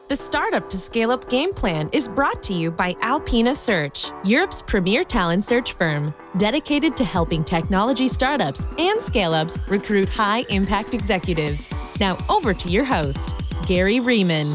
The Startup to Scale Up game plan is brought to you by Alpina Search, Europe's premier talent search firm, dedicated to helping technology startups and scale-ups recruit high-impact executives. Now over to your host, Gary Riemann.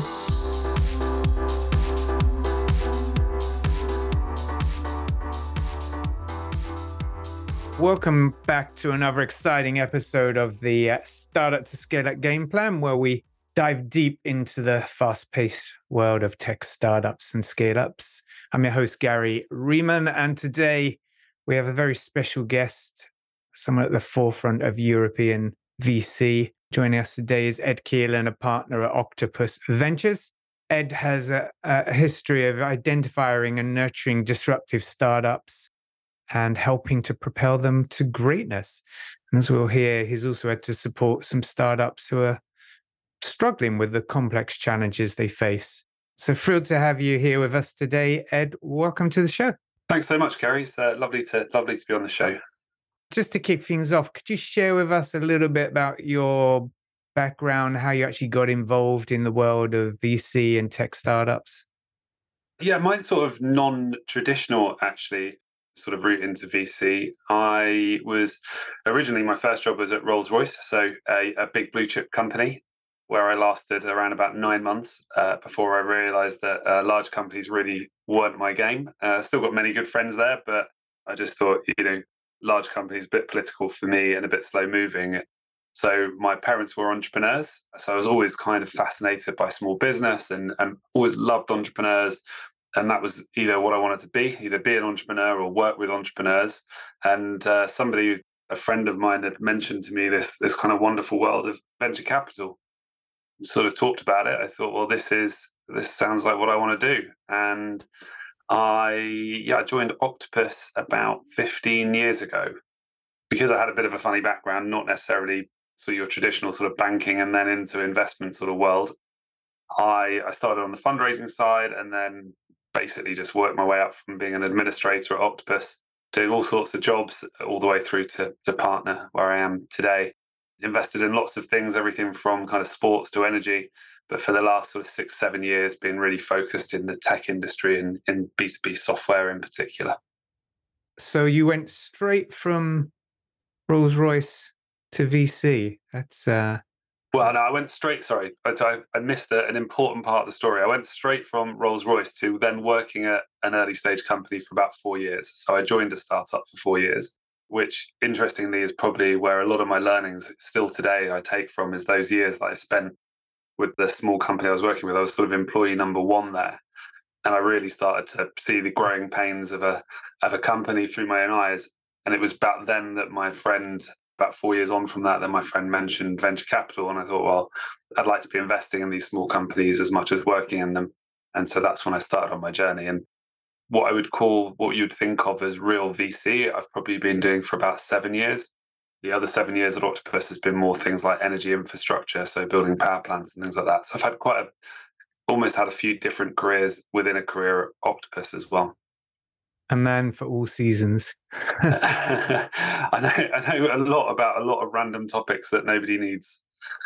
Welcome back to another exciting episode of the Startup to Scale Up game plan, where we dive deep into the fast-paced world of tech startups and scale-ups. I'm your host, Gary Riemann, and today we have a very special guest, someone at the forefront of European VC. Joining us today is Ed Keelan, a partner at Octopus Ventures. Ed has a history of identifying and nurturing disruptive startups and helping to propel them to greatness. And as we'll hear, he's also had to support some startups who are struggling with the complex challenges they face. So thrilled to have you here with us today, Ed. Welcome to the show. Thanks so much, Gary. It's lovely to be on the show. Just to kick things off, could you share with us a little bit about your background, how you actually got involved in the world of VC and tech startups? Yeah, mine's sort of non-traditional, actually, sort of route into VC. I was originally, my first job was at Rolls-Royce, so a big blue chip company, where I lasted around about 9 months before I realized that large companies really weren't my game. Still got many good friends there, but I just thought, large companies, a bit political for me and a bit slow moving. So my parents were entrepreneurs. So I was always kind of fascinated by small business and always loved entrepreneurs. And that was either what I wanted to be, either be an entrepreneur or work with entrepreneurs. And a friend of mine had mentioned to me this kind of wonderful world of venture capital. Sort of talked about it. I thought, well, this sounds like what I want to do. And I joined Octopus about 15 years ago because I had a bit of a funny background, not necessarily sort of your traditional sort of banking and then into investment sort of world. I started on the fundraising side and then basically just worked my way up from being an administrator at Octopus, doing all sorts of jobs all the way through to partner where I am today. Invested in lots of things, everything from kind of sports to energy. But for the last sort of 6-7 years, been really focused in the tech industry and in B2B software in particular. So you went straight from Rolls-Royce to VC. That's Well, no, I went straight. Sorry, I missed an important part of the story. I went straight from Rolls-Royce to then working at an early stage company for about 4 years. So I joined a startup for 4 years, which interestingly is probably where a lot of my learnings still today I take from, is those years that I spent with the small company I was working with. I was sort of employee number one there. And I really started to see the growing pains of a company through my own eyes. And it was about then that my friend, about 4 years on from that my friend mentioned venture capital. And I thought, well, I'd like to be investing in these small companies as much as working in them. And so that's when I started on my journey. And what I would call, what you'd think of as real VC, I've probably been doing for about 7 years. The other 7 years at Octopus has been more things like energy infrastructure, so building power plants and things like that. So I've had almost had a few different careers within a career at Octopus as well. a man for all seasons. I know a lot about a lot of random topics that nobody needs.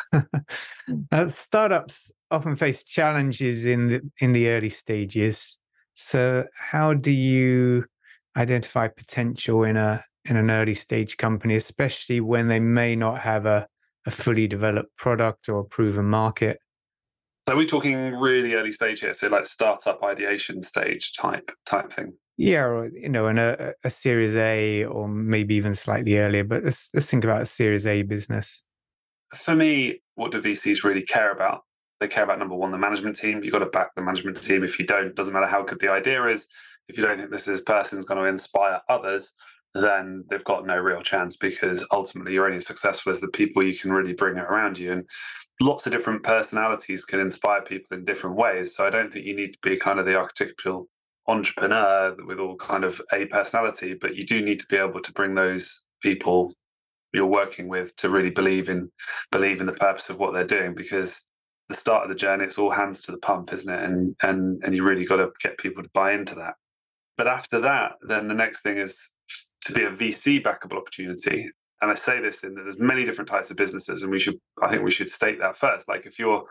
Startups often face challenges in the early stages. So how do you identify potential in an early stage company, especially when they may not have a fully developed product or a proven market? So we're talking really early stage here, so like startup ideation stage type thing. Yeah, or, in a Series A or maybe even slightly earlier. But let's think about a Series A business. For me, what do VCs really care about? They care about, number one, the management team. You've got to back the management team. If you don't, it doesn't matter how good the idea is. If you don't think this person's going to inspire others, then they've got no real chance, because ultimately you're only as successful as the people you can really bring around you. And lots of different personalities can inspire people in different ways. So I don't think you need to be kind of the archetypal entrepreneur with all kind of a personality, but you do need to be able to bring those people you're working with to really believe in the purpose of what they're doing, because the start of the journey, it's all hands to the pump, isn't it? And you really got to get people to buy into that. But after that, then the next thing is to be a VC backable opportunity. And I say this in that there's many different types of businesses, and I think we should state that first. Like, if you're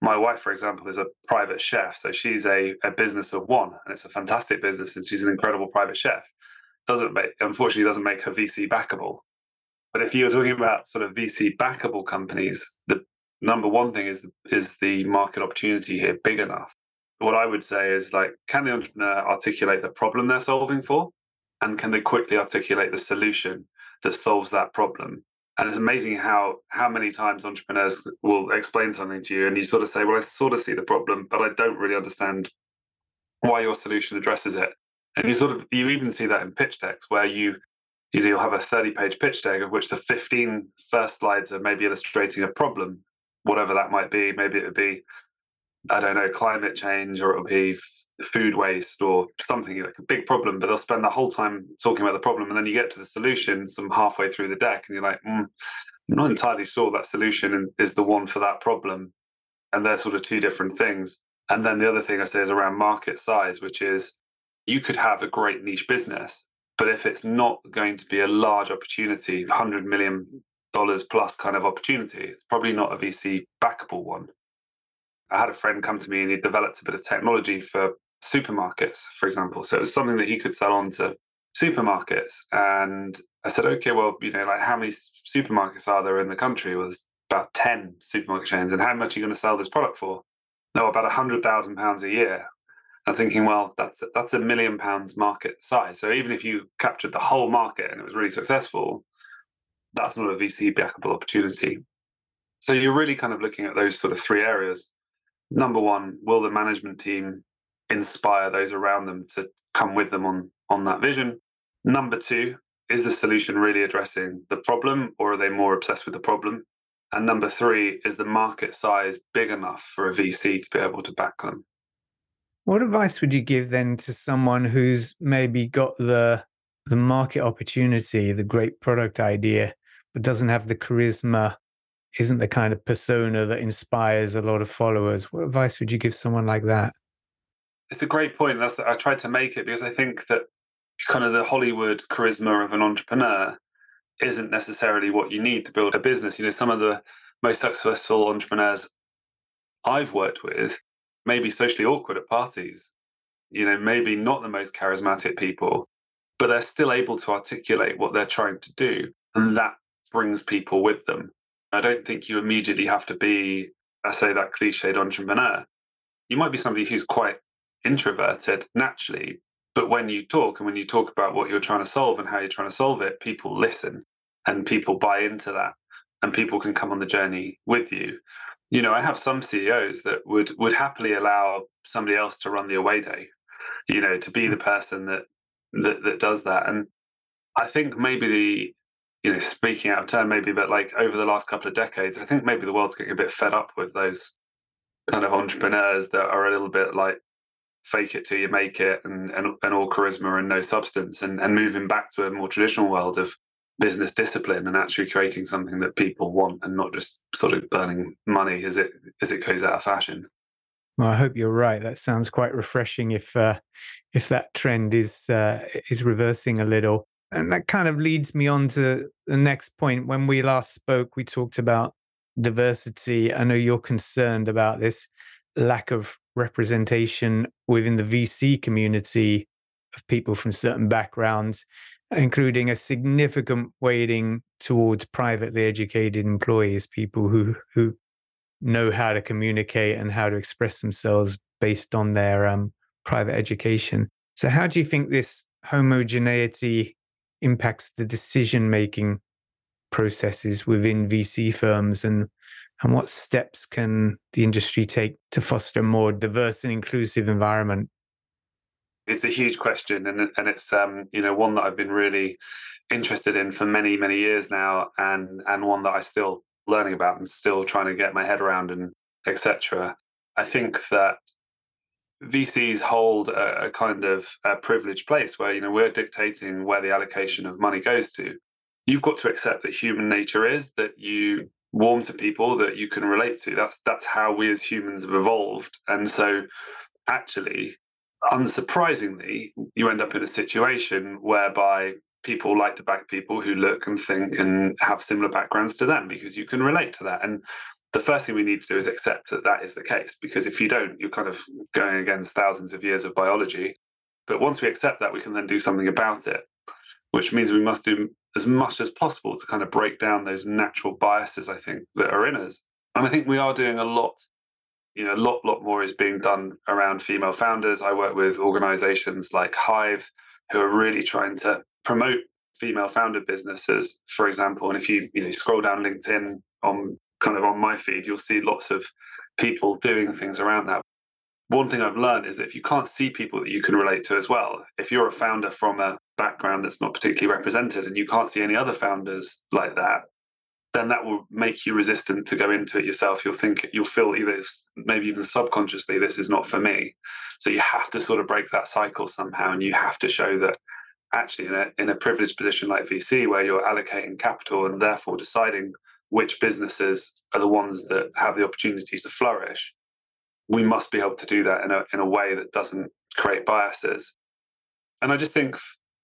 My wife, for example, is a private chef. So she's a business of one, and it's a fantastic business, and she's an incredible private chef. Unfortunately, doesn't make her VC backable. But if you're talking about sort of VC backable companies, the number one thing is the market opportunity here big enough? What I would say is, like, can the entrepreneur articulate the problem they're solving for? And can they quickly articulate the solution that solves that problem? And it's amazing how many times entrepreneurs will explain something to you and you sort of say, well, I sort of see the problem, but I don't really understand why your solution addresses it. And you even see that in pitch decks where you'll have a 30-page pitch deck of which the 15 first slides are maybe illustrating a problem, whatever that might be. Maybe it would be, I don't know, climate change, or it'll be food waste or something, like a big problem, but they'll spend the whole time talking about the problem. And then you get to the solution some halfway through the deck and you're like, I'm not entirely sure that solution is the one for that problem. And they're sort of two different things. And then the other thing I say is around market size, which is you could have a great niche business, but if it's not going to be a large opportunity, $100 million plus kind of opportunity, it's probably not a VC backable one. I had a friend come to me and he developed a bit of technology for supermarkets, for example. So it was something that he could sell on to supermarkets. And I said, okay, well, like, how many supermarkets are there in the country? Well, there's about 10 supermarket chains. And how much are you going to sell this product for? No, about £100,000 a year. I'm thinking, well, that's £1 million market size. So even if you captured the whole market and it was really successful, that's not a VC backable opportunity. So you're really kind of looking at those sort of three areas. Number one, will the management team inspire those around them to come with them on that vision? Number two, is the solution really addressing the problem, or are they more obsessed with the problem? And number three, is the market size big enough for a VC to be able to back them? What advice would you give then to someone who's maybe got the market opportunity, the great product idea, but doesn't have the charisma, isn't the kind of persona that inspires a lot of followers? What advice would you give someone like that? It's a great point. I tried to make it because I think that kind of the Hollywood charisma of an entrepreneur isn't necessarily what you need to build a business. Some of the most successful entrepreneurs I've worked with may be socially awkward at parties, maybe not the most charismatic people, but they're still able to articulate what they're trying to do. And that brings people with them. I don't think you immediately have to be, I say, that cliched entrepreneur. You might be somebody who's quite introverted naturally, but when you talk about what you're trying to solve and how you're trying to solve it, people listen and people buy into that and people can come on the journey with you. I have some CEOs that would happily allow somebody else to run the away day, to be the person that does that. And I think maybe speaking out of turn maybe, but like over the last couple of decades, I think maybe the world's getting a bit fed up with those kind of entrepreneurs that are a little bit like fake it till you make it and all charisma and no substance, and moving back to a more traditional world of business discipline and actually creating something that people want and not just sort of burning money as it goes out of fashion. Well, I hope you're right. That sounds quite refreshing if that trend is reversing a little. And that kind of leads me on to the next point. When we last spoke, we talked about diversity. I know you're concerned about this lack of representation within the VC community of people from certain backgrounds, including a significant weighting towards privately educated employees, people who know how to communicate and how to express themselves based on their private education. So how do you think this homogeneity impacts the decision-making processes within VC firms, and what steps can the industry take to foster a more diverse and inclusive environment? It's a huge question, and it's one that I've been really interested in for many, many years now, and one that I still learning about and still trying to get my head around, and etc. I think that VCs hold a kind of a privileged place where we're dictating where the allocation of money goes to. You've got to accept that human nature is that you warm to people that you can relate to. That's how we as humans have evolved, and so actually, unsurprisingly, you end up in a situation whereby people like to back people who look and think and have similar backgrounds to them because you can relate to that. And the first thing we need to do is accept that that is the case, because if you don't, you're kind of going against thousands of years of biology. But once we accept that, we can then do something about it, which means we must do as much as possible to kind of break down those natural biases, I think, that are in us. And I think we are doing a lot. A lot more is being done around female founders. I work with organizations like Hive, who are really trying to promote female founded businesses, for example. And if you scroll down LinkedIn on my feed, you'll see lots of people doing things around that. One thing I've learned is that if you can't see people that you can relate to as well, if you're a founder from a background that's not particularly represented and you can't see any other founders like that, then that will make you resistant to go into it yourself. You'll feel either, maybe even subconsciously, this is not for me. So you have to sort of break that cycle somehow, and you have to show that actually in a privileged position like VC, where you're allocating capital and therefore deciding which businesses are the ones that have the opportunity to flourish, we must be able to do that in a way that doesn't create biases. And I just think,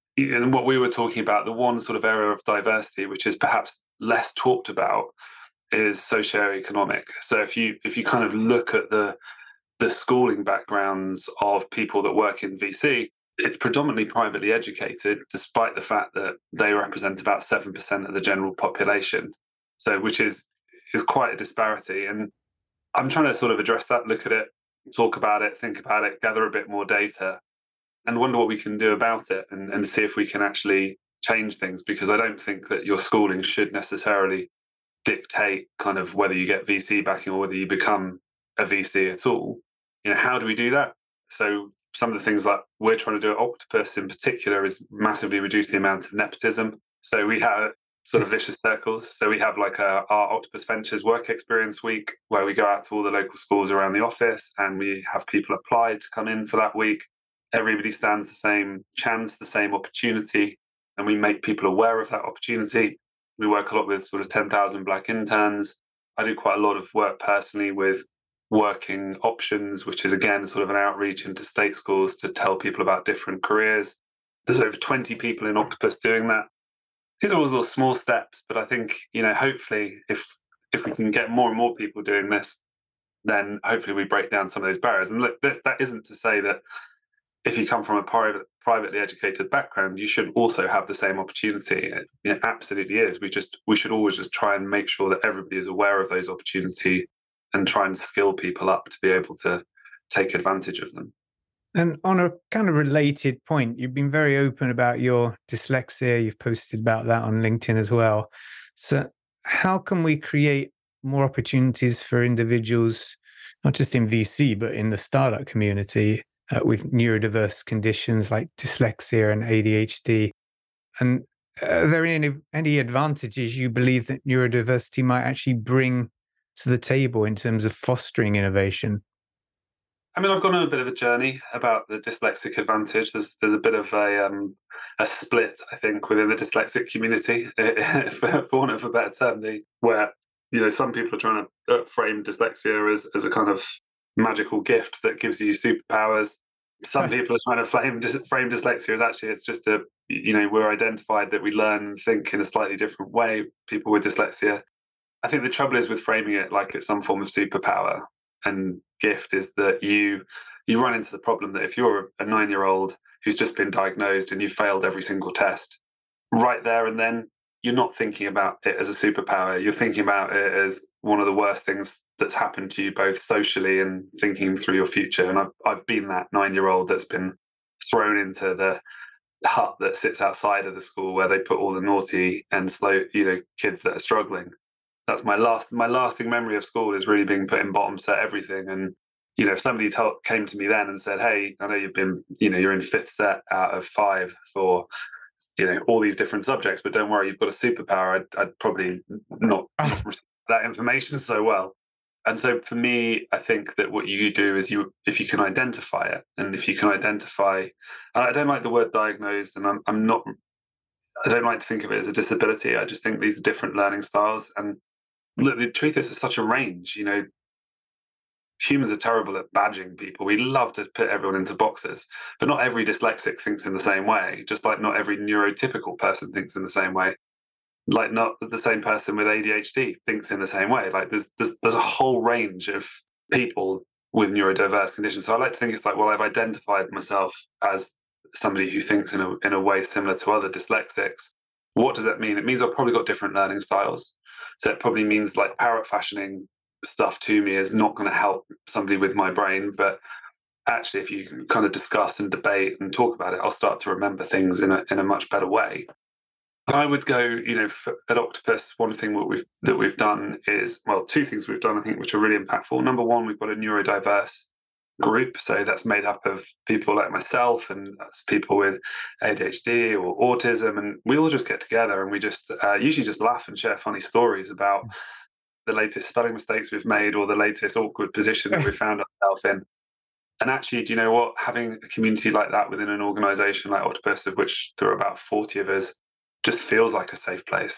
in what we were talking about, the one sort of area of diversity which is perhaps less talked about is socioeconomic. So if you kind of look at the schooling backgrounds of people that work in VC, it's predominantly privately educated, despite the fact that they represent about 7% of the general population. So which is quite a disparity. And I'm trying to sort of address that, look at it, talk about it, think about it, gather a bit more data, and wonder what we can do about it, and see if we can actually change things. Because I don't think that your schooling should necessarily dictate kind of whether you get VC backing or whether you become a VC at all. How do we do that? So some of the things that we're trying to do at Octopus in particular is massively reduce the amount of nepotism. So we have sort of vicious circles. So we have like our Octopus Ventures Work Experience Week, where we go out to all the local schools around the office and we have people apply to come in for that week. Everybody stands the same chance, the same opportunity, and we make people aware of that opportunity. We work a lot with sort of 10,000 Black interns. I do quite a lot of work personally with working options, which is again sort of an outreach into state schools to tell people about different careers. There's over 20 people in Octopus doing that. These are all little small steps, but I think, hopefully if we can get more and more people doing this, then hopefully we break down some of those barriers. And look, that isn't to say that if you come from a privately educated background, you should also have the same opportunity. It absolutely is. We should always just try and make sure that everybody is aware of those opportunities and try and skill people up to be able to take advantage of them. And on a kind of related point, you've been very open about your dyslexia. You've posted about that on LinkedIn as well. So how can we create more opportunities for individuals, not just in VC, but in the startup community, with neurodiverse conditions like dyslexia and ADHD? And are there any advantages you believe that neurodiversity might actually bring to the table in terms of fostering innovation? I mean, I've gone on a bit of a journey about the dyslexic advantage. There's a bit of a split, I think, within the dyslexic community, for want of a better term, where some people are trying to frame dyslexia as a kind of magical gift that gives you superpowers. Some people are trying to frame dyslexia as actually it's just we're identified that we learn and think in a slightly different way, people with dyslexia. I think the trouble is with framing it like it's some form of superpower and gift is that you run into the problem that if you're a 9-year-old who's just been diagnosed and you failed every single test, right there and then, you're not thinking about it as a superpower. You're thinking about it as one of the worst things that's happened to you, both socially and thinking through your future. And I've been that 9-year-old that's been thrown into the hut that sits outside of the school where they put all the naughty and slow, kids that are struggling. That's my lasting memory of school, is really being put in bottom set everything. And if somebody came to me then and said, "Hey, I know you've been, you're in 5th set out of 5 for all these different subjects, but don't worry, you've got a superpower," I'd probably not receive that information so well. And so for me, I think that what you do is if you can identify it, and if you can identify, and I don't like the word diagnosed, and I don't like to think of it as a disability. I just think these are different learning styles. And look, the truth is, there's such a range. Humans are terrible at badging people. We love to put everyone into boxes, but not every dyslexic thinks in the same way, just like not every neurotypical person thinks in the same way. Like not the same person with ADHD thinks in the same way. Like there's a whole range of people with neurodiverse conditions. So I like to think it's like, well, I've identified myself as somebody who thinks in a way similar to other dyslexics. What does that mean? It means I've probably got different learning styles. So it probably means like parrot fashioning stuff to me is not going to help somebody with my brain. But actually, if you kind of discuss and debate and talk about it, I'll start to remember things in a much better way. I would go, at Octopus, one thing that we've done is, well, two things we've done, I think, which are really impactful. Number one, we've got a neurodiverse group. So that's made up of people like myself, and that's people with ADHD or autism. And we all just get together and we just usually just laugh and share funny stories about the latest spelling mistakes we've made or the latest awkward position that we found ourselves in. And actually, do you know what? Having a community like that within an organization like Octopus, of which there are about 40 of us, just feels like a safe place.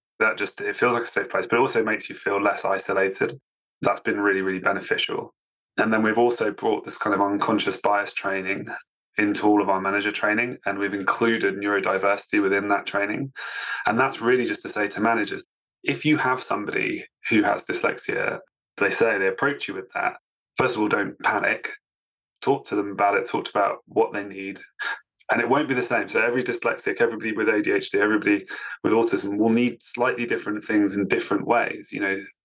It feels like a safe place, but it also makes you feel less isolated. That's been really, really beneficial. And then we've also brought this kind of unconscious bias training into all of our manager training, and we've included neurodiversity within that training. And that's really just to say to managers, if you have somebody who has dyslexia, they approach you with that, first of all, don't panic. Talk to them about it, talk about what they need. And it won't be the same. So every dyslexic, everybody with ADHD, everybody with autism will need slightly different things in different ways,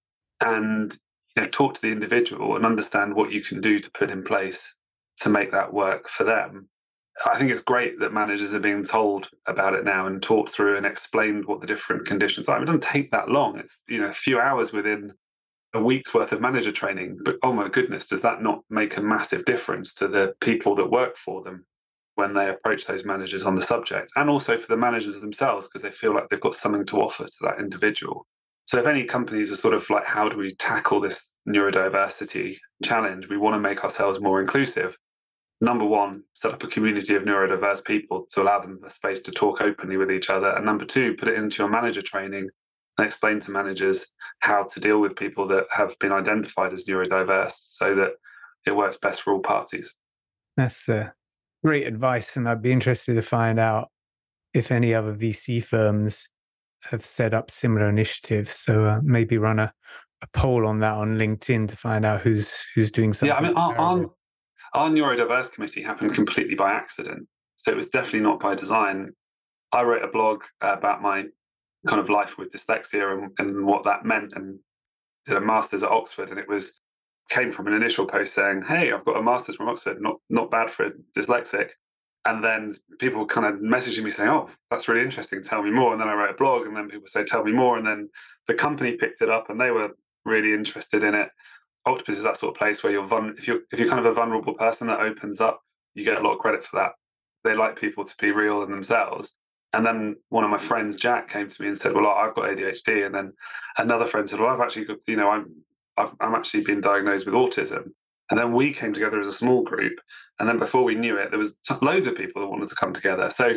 and talk to the individual and understand what you can do to put in place to make that work for them. I think it's great that managers are being told about it now and talked through and explained what the different conditions are. It doesn't take that long. It's a few hours within a week's worth of manager training. But oh my goodness, does that not make a massive difference to the people that work for them when they approach those managers on the subject, and also for the managers themselves, because they feel like they've got something to offer to that individual. So if any companies are sort of like, how do we tackle this neurodiversity challenge? We want to make ourselves more inclusive. Number one, set up a community of neurodiverse people to allow them a space to talk openly with each other. And number two, put it into your manager training and explain to managers how to deal with people that have been identified as neurodiverse so that it works best for all parties. That's great advice. And I'd be interested to find out if any other VC firms have set up similar initiatives. So maybe run a poll on that on LinkedIn to find out who's doing something. Yeah, I mean, our neurodiverse committee happened completely by accident. So it was definitely not by design. I wrote a blog about my kind of life with dyslexia and what that meant, and did a master's at Oxford. And it came from an initial post saying, hey, I've got a master's from Oxford, not bad for a dyslexic. And then people kind of messaging me saying, oh, that's really interesting, tell me more. And then I wrote a blog, and then people say, tell me more. And then the company picked it up and they were really interested in it. Octopus is that sort of place where if you're kind of a vulnerable person that opens up, you get a lot of credit for that. They like people to be real in themselves. And then one of my friends, Jack, came to me and said, well, I've got ADHD. And then another friend said, well, I've actually got, I'm actually been diagnosed with autism. And then we came together as a small group. And then before we knew it, there was loads of people that wanted to come together. So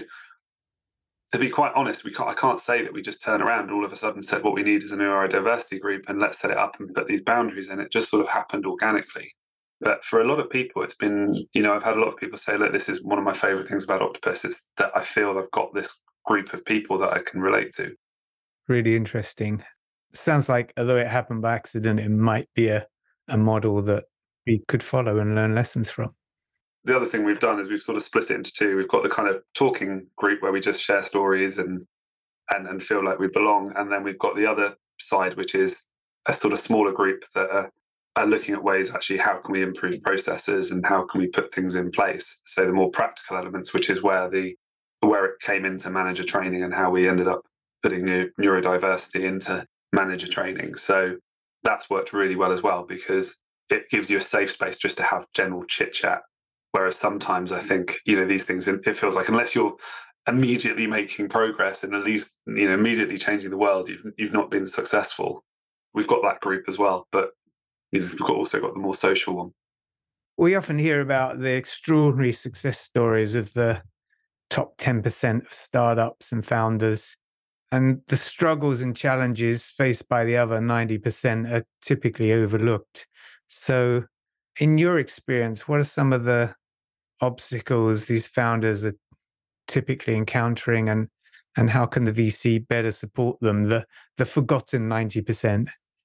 to be quite honest, I can't say that we just turned around and all of a sudden said what we need is a neurodiversity group and let's set it up and put these boundaries in. It just sort of happened organically. But for a lot of people, it's been, I've had a lot of people say, look, this is one of my favorite things about Octopus is that I feel I've got this group of people that I can relate to. Really interesting. Sounds like, although it happened by accident, it might be a model that we could follow and learn lessons from. The other thing we've done is we've sort of split it into two. We've got the kind of talking group where we just share stories and feel like we belong. And then we've got the other side, which is a sort of smaller group that are looking at ways, actually, how can we improve processes and how can we put things in place? So the more practical elements, which is where it came into manager training and how we ended up putting neurodiversity into manager training. So that's worked really well as well, because it gives you a safe space just to have general chit chat. Whereas sometimes I think, these things, it feels like unless you're immediately making progress and at least, immediately changing the world, you've not been successful. We've got that group as well, but we've also got the more social one. We often hear about the extraordinary success stories of the top 10% of startups and founders, and the struggles and challenges faced by the other 90% are typically overlooked. So in your experience, what are some of the obstacles these founders are typically encountering, and and how can the VC better support them, the forgotten 90%?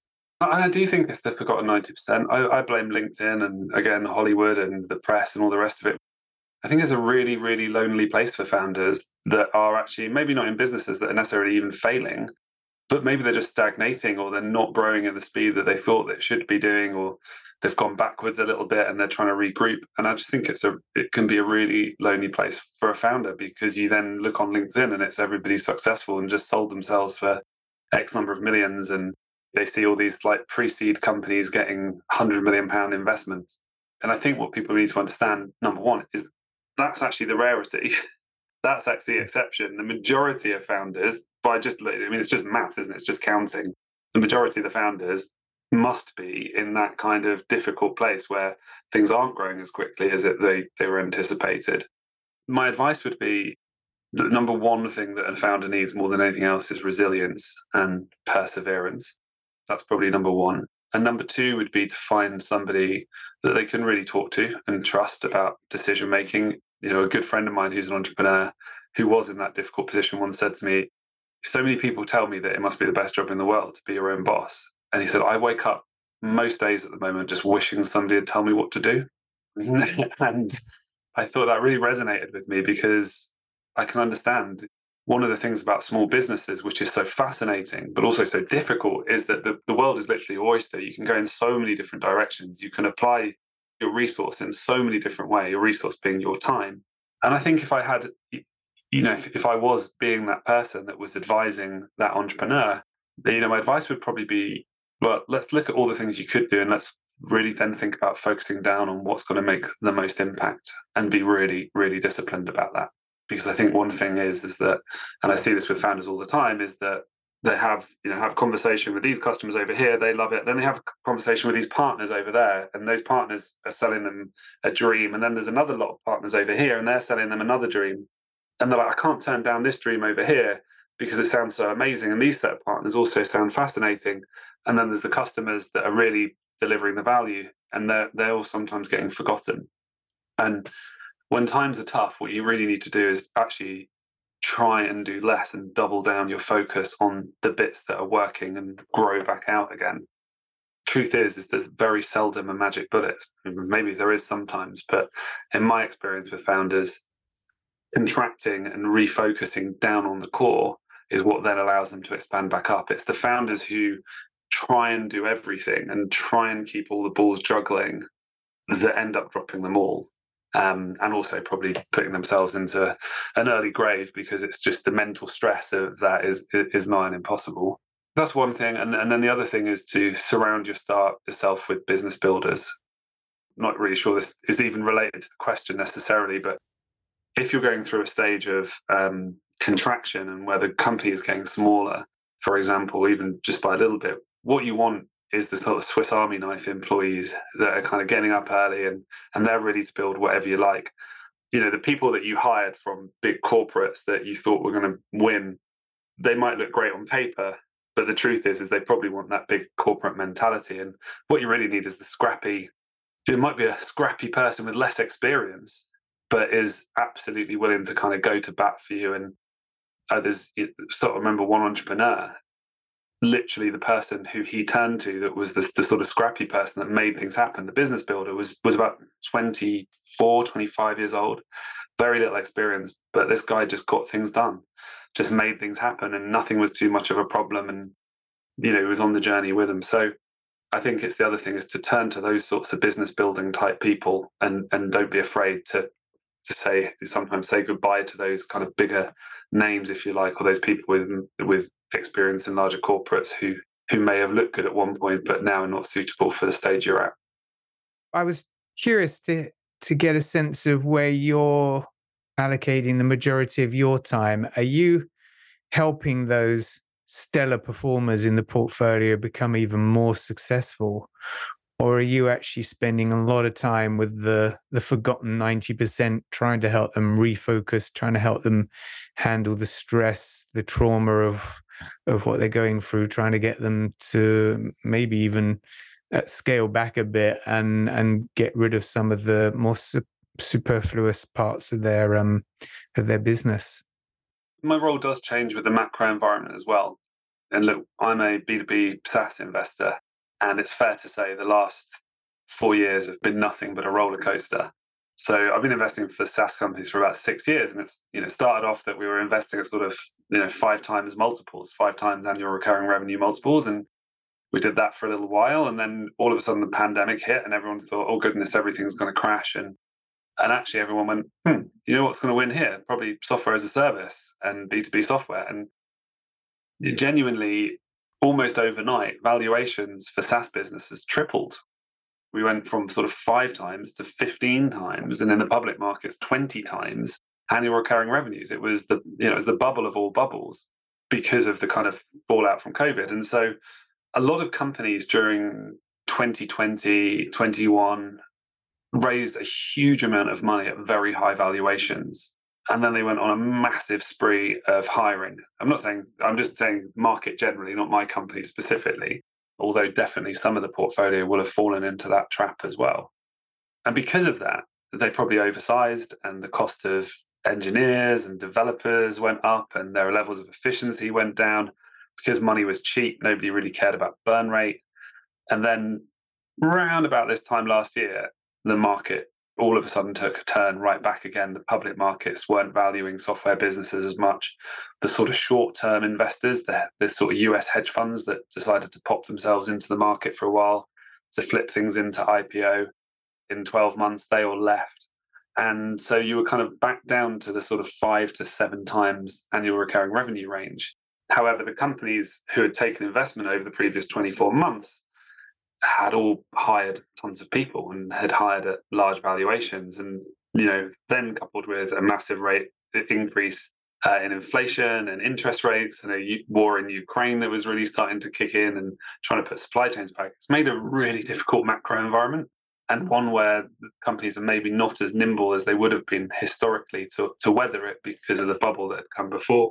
I do think it's the forgotten 90%. I blame LinkedIn and, again, Hollywood and the press and all the rest of it. I think it's a really, really lonely place for founders that are actually maybe not in businesses that are necessarily even failing, but maybe they're just stagnating, or they're not growing at the speed that they thought they should be doing, or they've gone backwards a little bit and they're trying to regroup. And I just think it can be a really lonely place for a founder, because you then look on LinkedIn and it's everybody successful and just sold themselves for X number of millions, and they see all these like pre-seed companies getting £100 million investments. And I think what people need to understand, number one, is that's actually the rarity. That's actually the exception. The majority of founders, it's just maths, isn't it? It's just counting. The majority of the founders must be in that kind of difficult place where things aren't growing as quickly as they were anticipated. My advice would be the number one thing that a founder needs more than anything else is resilience and perseverance. That's probably number one. And number two would be to find somebody that they can really talk to and trust about decision making. A good friend of mine who's an entrepreneur who was in that difficult position once said to me, so many people tell me that it must be the best job in the world to be your own boss. And he said, I wake up most days at the moment just wishing somebody would tell me what to do. And I thought that really resonated with me, because I can understand one of the things about small businesses, which is so fascinating, but also so difficult, is that the world is literally an oyster. You can go in so many different directions. You can apply your resource in so many different ways, your resource being your time. And I think if I had, if I was being that person that was advising that entrepreneur, my advice would probably be, well, let's look at all the things you could do, and let's really then think about focusing down on what's going to make the most impact, and be really, really disciplined about that. Because I think one thing is that, and I see this with founders all the time, is that they have conversation with these customers over here, they love it. Then they have a conversation with these partners over there, and those partners are selling them a dream. And then there's another lot of partners over here, and they're selling them another dream. And they're like, I can't turn down this dream over here because it sounds so amazing. And these set of partners also sound fascinating. And then there's the customers that are really delivering the value, and they're all sometimes getting forgotten. And when times are tough, what you really need to do is actually try and do less and double down your focus on the bits that are working and grow back out again. Truth is there's very seldom a magic bullet. Maybe there is sometimes, but in my experience with founders, contracting and refocusing down on the core is what then allows them to expand back up. It's the founders who try and do everything and try and keep all the balls juggling that end up dropping them all. And also probably putting themselves into an early grave, because it's just the mental stress of that is nigh and impossible. That's one thing. And then the other thing is to surround yourself with business builders. I'm not really sure this is even related to the question necessarily, but if you're going through a stage of contraction and where the company is getting smaller, for example, even just by a little bit, what you want is the sort of Swiss Army knife employees that are kind of getting up early and they're ready to build whatever you like. The people that you hired from big corporates that you thought were going to win, they might look great on paper, but the truth is they probably want that big corporate mentality. And what you really need is it might be a scrappy person with less experience, but is absolutely willing to kind of go to bat for you. And there's sort of, remember one entrepreneur, literally the person who he turned to that was the sort of scrappy person that made things happen. The business builder was about 24, 25 years old, very little experience, but this guy just got things done, just made things happen, and nothing was too much of a problem. And, he was on the journey with him. So I think it's the other thing is to turn to those sorts of business building type people, and don't be afraid to sometimes say goodbye to those kind of bigger names, if you like, or those people with experience in larger corporates who may have looked good at one point but now are not suitable for the stage you're at. I was curious to get a sense of where you're allocating the majority of your time. Are you helping those stellar performers in the portfolio become even more successful? Or are you actually spending a lot of time with the forgotten 90%, trying to help them refocus, trying to help them handle the stress, the trauma of what they're going through, trying to get them to maybe even scale back a bit and get rid of some of the more superfluous parts of their business? my role does change with the macro environment as well. And look, I'm a B2B SaaS investor, and it's fair to say the last 4 years have been nothing but a roller coaster. So I've been investing for SaaS companies for about 6 years, and it's started off that we were investing at sort of 5 times multiples, 5 times annual recurring revenue multiples, and we did that for a little while, and then all of a sudden the pandemic hit, and everyone thought, "Oh goodness, everything's going to crash." And actually, everyone went, "You know what's going to win here? Probably software as a service and B2B software." And genuinely, almost overnight, valuations for SaaS businesses tripled. We went from sort of 5 times to 15 times, and in the public markets, 20 times annual recurring revenues. It was the bubble of all bubbles because of the kind of fallout from COVID. And so a lot of companies during 2020, 21 raised a huge amount of money at very high valuations. And then they went on a massive spree of hiring. I'm just saying market generally, not my company specifically, although definitely some of the portfolio will have fallen into that trap as well. And because of that, they probably oversized, and the cost of engineers and developers went up, and their levels of efficiency went down. Because money was cheap, nobody really cared about burn rate. And then round about this time last year, the market all of a sudden took a turn right back again. The public markets weren't valuing software businesses as much. The sort of short-term investors, the sort of US hedge funds that decided to pop themselves into the market for a while to flip things into IPO in 12 months, they all left. And so you were kind of back down to the sort of 5 to 7 times annual recurring revenue range. However, the companies who had taken investment over the previous 24 months had all hired tons of people and had hired at large valuations. And, then coupled with a massive rate increase in inflation and interest rates and a war in Ukraine that was really starting to kick in and trying to put supply chains back, it's made a really difficult macro environment, and one where companies are maybe not as nimble as they would have been historically to weather it because of the bubble that had come before.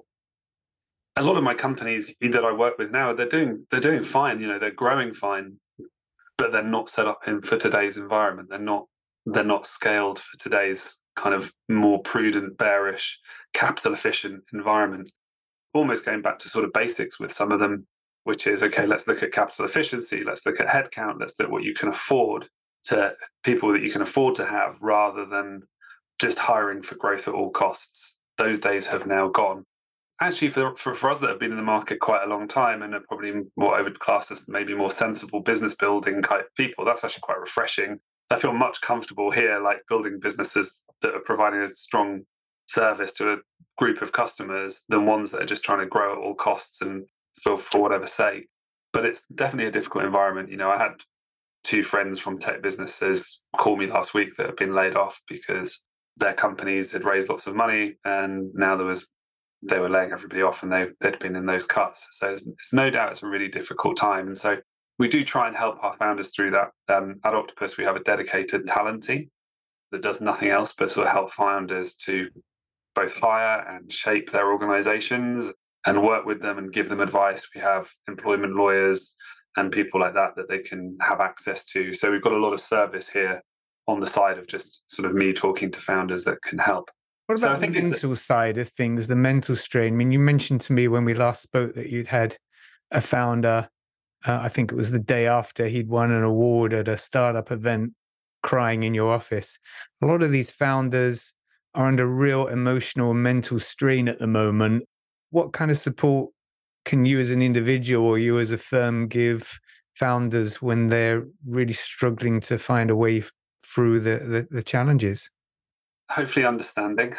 A lot of my companies that I work with now, they're doing fine. They're growing fine, but they're not set up for today's environment. They're not scaled for today's kind of more prudent, bearish, capital efficient environment. Almost going back to sort of basics with some of them, which is, okay, let's look at capital efficiency. Let's look at headcount. Let's look at what you can afford to people that you can afford to have, rather than just hiring for growth at all costs. Those days have now gone. Actually, for us that have been in the market quite a long time and are probably what I would class as maybe more sensible business building type people, that's actually quite refreshing. I feel much comfortable here, like building businesses that are providing a strong service to a group of customers than ones that are just trying to grow at all costs and for whatever sake. But it's definitely a difficult environment. I had 2 friends from tech businesses call me last week that have been laid off because their companies had raised lots of money, and now they were laying everybody off, and they'd been in those cuts. So it's no doubt it's a really difficult time. And so we do try and help our founders through that. At Octopus, we have a dedicated talent team that does nothing else but sort of help founders to both hire and shape their organizations and work with them and give them advice. We have employment lawyers and people like that they can have access to. So we've got a lot of service here on the side of just sort of me talking to founders that can help. What about the mental side of things, the mental strain? I mean, you mentioned to me when we last spoke that you'd had a founder, I think it was the day after he'd won an award at a startup event, crying in your office. A lot of these founders are under real emotional and mental strain at the moment. What kind of support can you as an individual or you as a firm give founders when they're really struggling to find a way through the challenges? Hopefully understanding,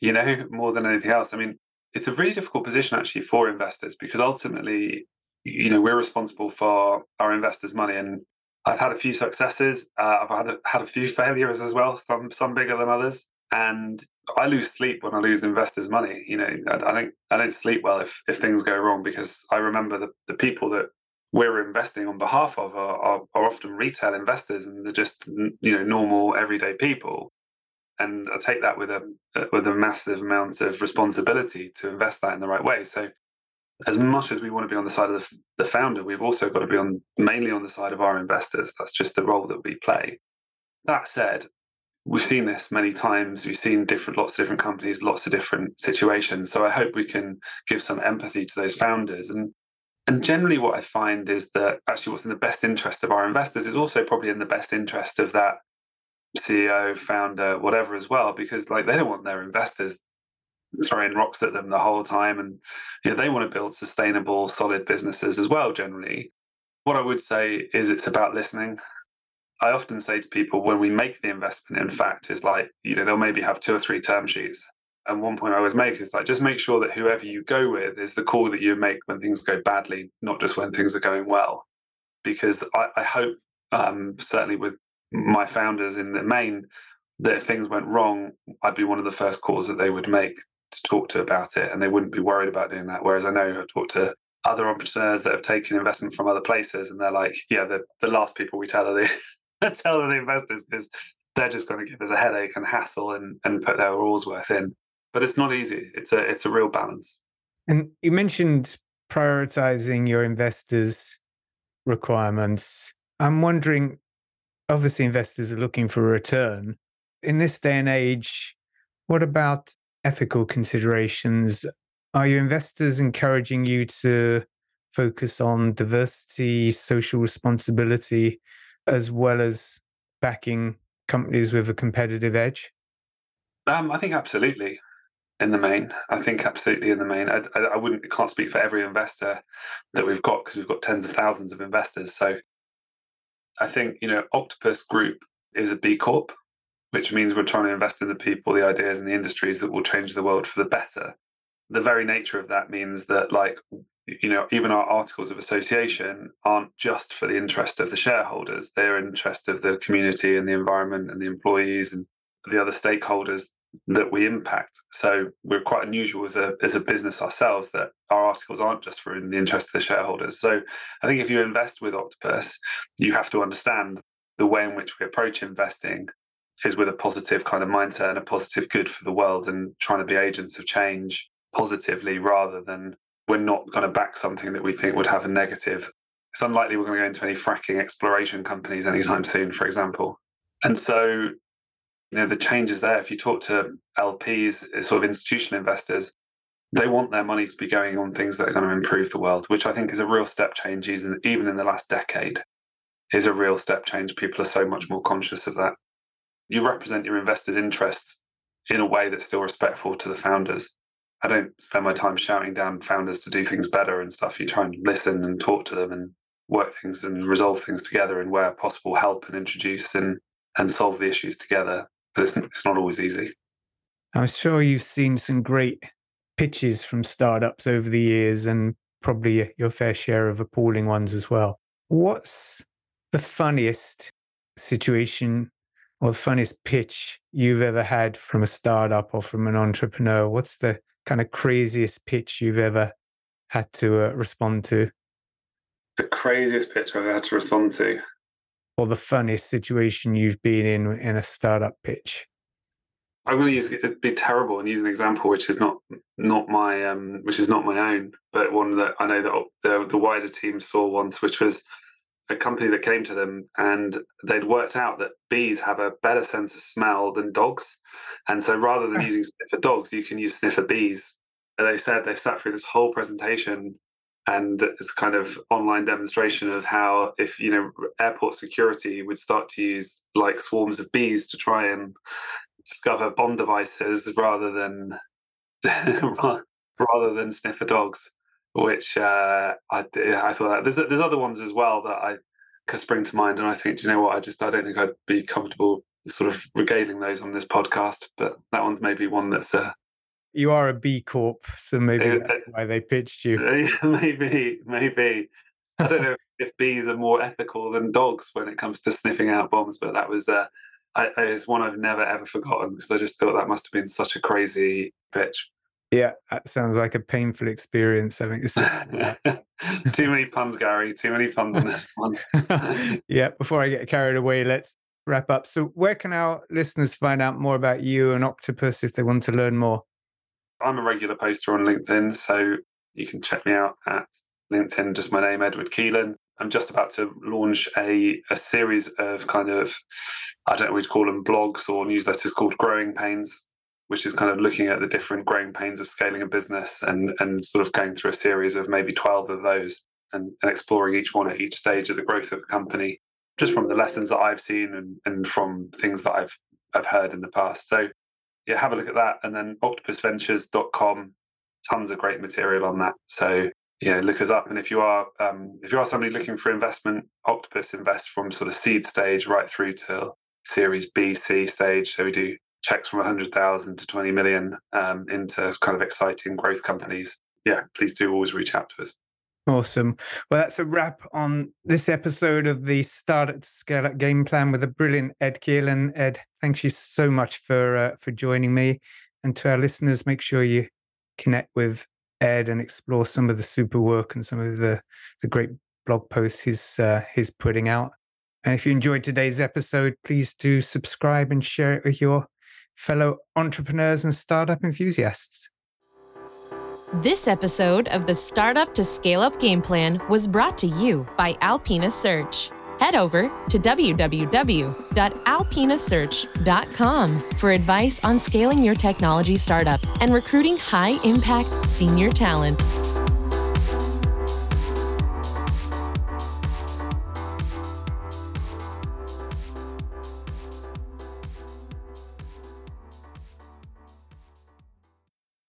more than anything else. I mean, it's a really difficult position actually for investors, because ultimately, we're responsible for our investors' money. And I've had a few successes. I've had a few failures as well, some bigger than others. And I lose sleep when I lose investors' money. I don't sleep well if things go wrong, because I remember the people that we're investing on behalf of are often retail investors, and they're just normal everyday people. And I take that with a massive amount of responsibility to invest that in the right way. So as much as we want to be on the side of the founder, we've also got to be mainly on the side of our investors. That's just the role that we play. That said, we've seen this many times. We've seen lots of different companies, lots of different situations. So I hope we can give some empathy to those founders. And generally what I find is that actually what's in the best interest of our investors is also probably in the best interest of that CEO, founder, whatever as well, because like they don't want their investors throwing rocks at them the whole time. And they want to build sustainable, solid businesses as well, generally. What I would say is it's about listening. I often say to people when we make the investment, in fact, is like, they'll maybe have 2 or 3 term sheets. And one point I always make is like, just make sure that whoever you go with is the call that you make when things go badly, not just when things are going well. Because I hope, certainly with my founders in the main, that if things went wrong, I'd be one of the first calls that they would make to talk to about it. And they wouldn't be worried about doing that. Whereas I know I've talked to other entrepreneurs that have taken investment from other places and they're like, the last people we tell are the investors, because they're just going to give us a headache and hassle and put their all's worth in. But it's not easy. It's a real balance. And you mentioned prioritizing your investors' requirements. I'm wondering, obviously investors are looking for a return. In this day and age, what about ethical considerations? Are your investors encouraging you to focus on diversity, social responsibility, as well as backing companies with a competitive edge? I think absolutely. In the main, I think absolutely in the main. I can't speak for every investor that we've got because we've got tens of thousands of investors. So I think, Octopus Group is a B Corp, which means we're trying to invest in the people, the ideas, and the industries that will change the world for the better. The very nature of that means that, like, even our articles of association aren't just for the interest of the shareholders. They're in the interest of the community and the environment and the employees and the other stakeholders that we impact. So we're quite unusual as a business ourselves that our articles aren't just for in the interest of the shareholders. So I think if you invest with Octopus, you have to understand the way in which we approach investing is with a positive kind of mindset and a positive good for the world and trying to be agents of change positively rather than we're not going to back something that we think would have a negative. It's unlikely we're going to go into any fracking exploration companies anytime soon, for example. And so the changes there, if you talk to LPs, sort of institutional investors, they want their money to be going on things that are going to improve the world, which I think is a real step change, even in the last decade, is a real step change. People are so much more conscious of that. You represent your investors' interests in a way that's still respectful to the founders. I don't spend my time shouting down founders to do things better and stuff. You try and listen and talk to them and work things and resolve things together and where possible help and introduce and solve the issues together. But it's not always easy. I'm sure you've seen some great pitches from startups over the years and probably your fair share of appalling ones as well. What's the funniest situation or the funniest pitch you've ever had from a startup or from an entrepreneur? What's the kind of craziest pitch you've ever had to respond to? The craziest pitch I've ever had to respond to? Or the funniest situation you've been in a startup pitch? I'm going to it'd be terrible and use an example which is not my own, but one that I know that the wider team saw once, which was a company that came to them and they'd worked out that bees have a better sense of smell than dogs, and so rather than using sniffer dogs, you can use sniffer bees. And they said they sat through this whole presentation and it's kind of online demonstration of how if airport security would start to use like swarms of bees to try and discover bomb devices rather than sniffer dogs, which I thought that there's other ones as well that I could spring to mind, and I think, do you know what, I don't think I'd be comfortable sort of regaling those on this podcast, but that one's maybe one that's you are a B Corp, so maybe that's why they pitched you. Maybe. I don't know if bees are more ethical than dogs when it comes to sniffing out bombs, but that was it's one I've never ever forgotten because I just thought that must have been such a crazy pitch. Yeah, that sounds like a painful experience. I think Too many puns, Gary. Too many puns on this one. Yeah, before I get carried away, let's wrap up. So where can our listeners find out more about you and Octopus if they want to learn more? I'm a regular poster on LinkedIn, so you can check me out at LinkedIn, just my name, Edward Keelan. I'm just about to launch a series of kind of, I don't know what we'd call them, blogs or newsletters called Growing Pains, which is kind of looking at the different growing pains of scaling a business and sort of going through a series of maybe 12 of those and exploring each one at each stage of the growth of a company, just from the lessons that I've seen and from things that I've heard in the past. So yeah, have a look at that. And then octopusventures.com, tons of great material on that. So look us up. And if you are somebody looking for investment, Octopus invests from sort of seed stage right through to Series B, C stage. So we do checks from 100,000 to 20 million into kind of exciting growth companies. Yeah, please do always reach out to us. Awesome. Well, that's a wrap on this episode of the Startup to Scale Up Game Plan with the brilliant Ed Keelan. Ed, thanks you so much for joining me. And to our listeners, make sure you connect with Ed and explore some of the super work and some of the great blog posts he's putting out. And if you enjoyed today's episode, please do subscribe and share it with your fellow entrepreneurs and startup enthusiasts. This episode of the Startup to Scale Up Game Plan was brought to you by Alpina Search. Head over to www.alpinasearch.com for advice on scaling your technology startup and recruiting high-impact senior talent.